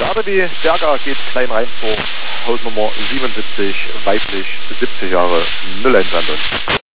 RBB Berger geht klein rein vor Hausnummer 77, weiblich, 70 Jahre, 01 London.